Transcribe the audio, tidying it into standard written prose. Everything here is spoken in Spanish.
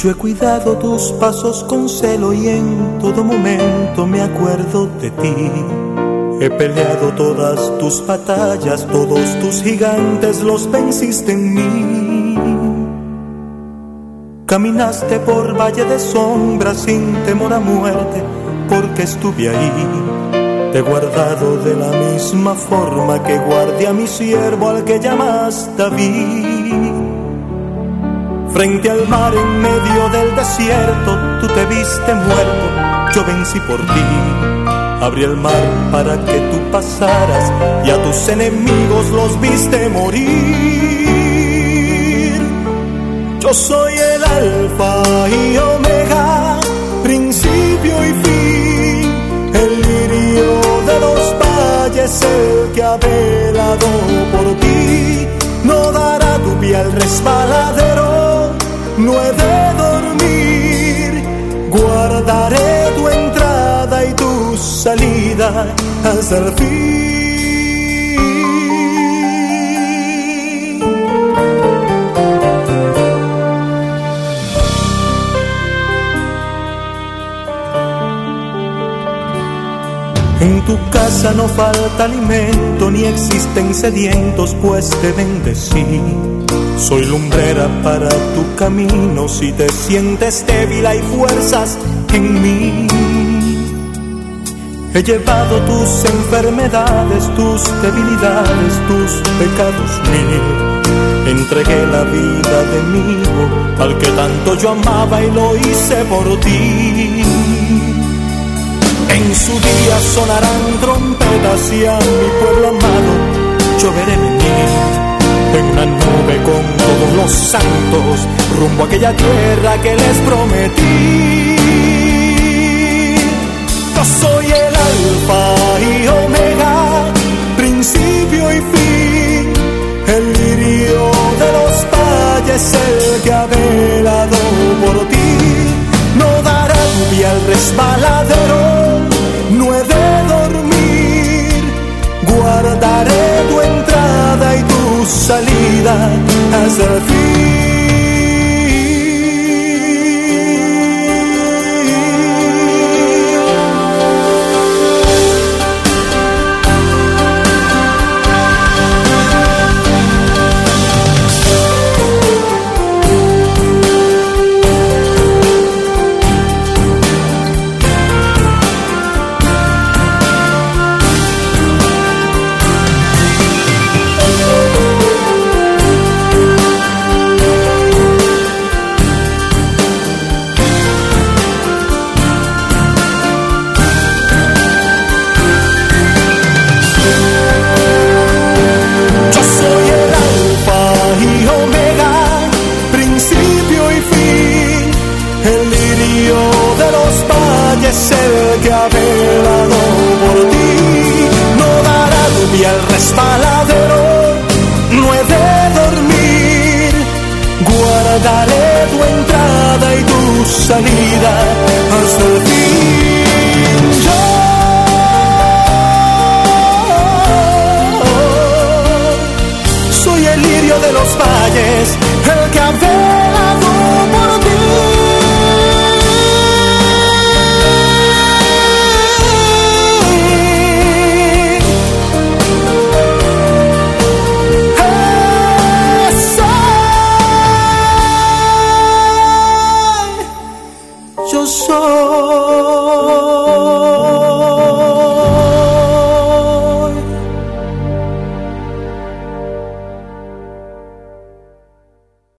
Yo he cuidado tus pasos con celo y en todo momento me acuerdo de ti. He peleado todas tus batallas, todos tus gigantes los venciste en mí. Caminaste por valle de sombras sin temor a muerte, porque estuve ahí. Te he guardado de la misma forma que guardé a mi siervo al que llamas David. Frente al mar en medio del desierto, tú te viste muerto, yo vencí por ti. Abrí el mar para que tú pasaras y a tus enemigos los viste morir. Yo soy el Alfa y Omega, principio y fin, el lirio de los valles, el que ha velado por ti. No dará tu pie al resbaladero, no he de dormir, guardaré tu entrada y tu salida hasta el fin. En tu casa no falta alimento, ni existen sedientos, pues te bendecí. Soy lumbrera para tu camino, si te sientes débil hay fuerzas en mí. He llevado tus enfermedades, tus debilidades, tus pecados mil. Entregué la vida de mi hijo al que tanto yo amaba y lo hice por ti. En su día sonarán trompetas y a mi pueblo amado yo veré venir en una nube con todos los santos rumbo a aquella tierra que les prometí. Yo soy el Alfa y Omega, principio y fin, el lirio de los valles, el que ha velado por ti. No dará tu pie al resbaladero, no he de dormir, guardaré tu entrada y tu salida hasta el fin. Es el que ha velado por ti. No dará tu pie al resbaladero, no he de dormir, guardaré tu entrada y tu salida hasta el fin. Yo soy el lirio de los valles, el que ha velado por ti. Soy